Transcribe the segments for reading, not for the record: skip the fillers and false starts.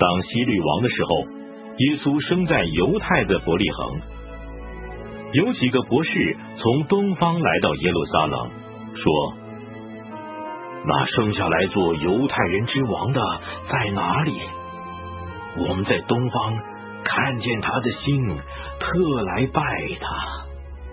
当希律王的时候，耶稣生在犹太的伯利恒。有几个博士从东方来到耶路撒冷，说：那生下来做犹太人之王的在哪里？我们在东方看见他的星，特来拜他。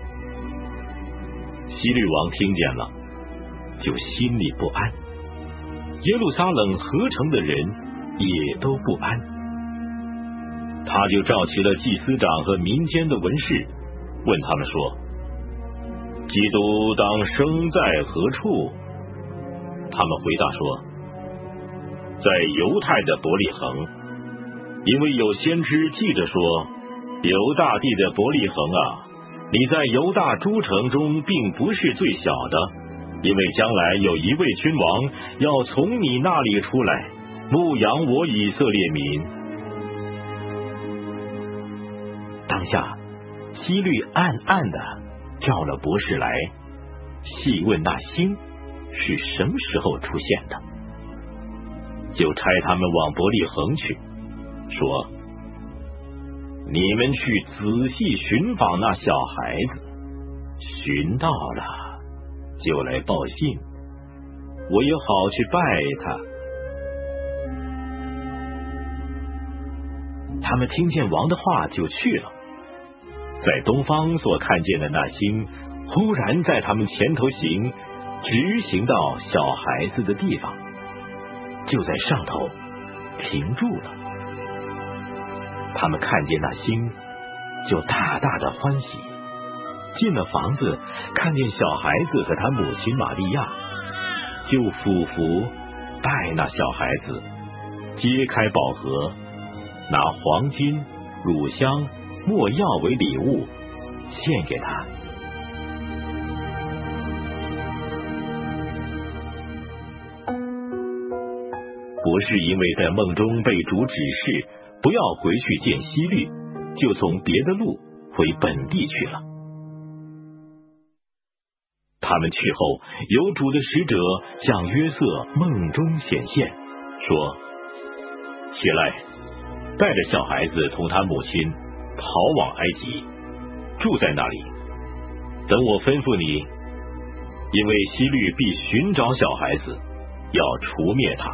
希律王听见了，就心里不安，耶路撒冷合城的人也都不安。他就召集了祭司长和民间的文士，问他们说：基督当生在何处？他们回答说：在犹太的伯利恒，因为有先知记着说：犹大地的伯利恒啊，你在犹大诸城中并不是最小的，因为将来有一位君王要从你那里出来，牧养我以色列民。当下希律暗暗的叫了博士来，细问那星是什么时候出现的，就差他们往伯利恒去，说：你们去仔细寻访那小孩子，寻到了就来报信，我也好去拜他。他们听见王的话就去了，在东方所看见的那星忽然在他们前头行，直行到小孩子的地方，就在上头停住了。他们看见那星，就大大的欢喜。进了房子，看见小孩子和他母亲玛利亚，就俯伏拜那小孩子，揭开宝盒，拿黄金、乳香、没药为礼物献给他。博士因为在梦中被主指示不要回去见希律，就从别的路回本地去了。他们去后，有主的使者向约瑟梦中显现，说：起来，带着小孩子同他母亲逃往埃及，住在那里，等我吩咐你，因为希律必寻找小孩子，要除灭他。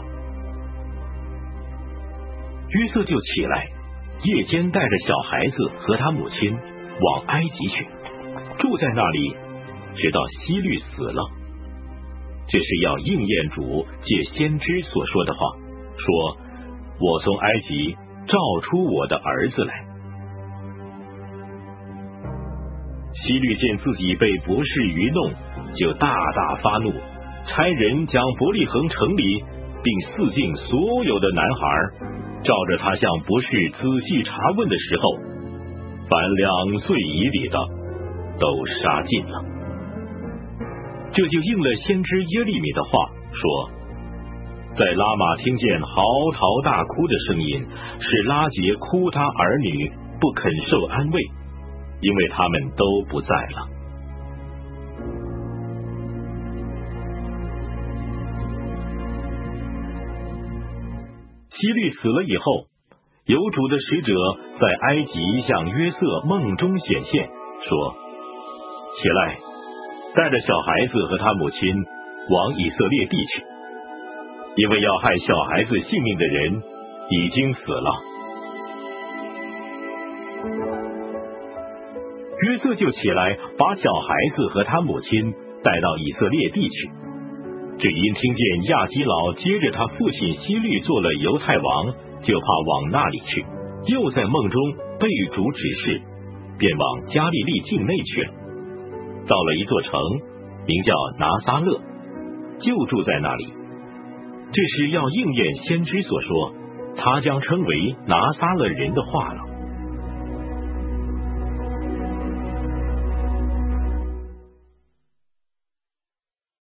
约瑟就起来，夜间带着小孩子和他母亲往埃及去，住在那里，直到希律死了。这是要应验主借先知所说的话，说：我从埃及召出我的儿子来。希律见自己被博士愚弄，就大大发怒，差人将伯利恒城里并四境所有的男孩，照着他向博士仔细查问的时候，凡2岁以里的都杀尽了。这就应了先知耶利米的话，说：在拉玛听见嚎啕大哭的声音，是拉结哭他儿女不肯受安慰，因为他们都不在了。希律死了以后，有主的使者在埃及向约瑟梦中显现，说：起来，带着小孩子和他母亲往以色列地去，因为要害小孩子性命的人已经死了。约瑟就起来，把小孩子和他母亲带到以色列地去。只因听见亚基老接着他父亲希律做了犹太王，就怕往那里去，又在梦中被主指示，便往加利利境内去了。到了一座城，名叫拿撒勒，就住在那里。这是要应验先知所说，他将称为拿撒勒人的话了。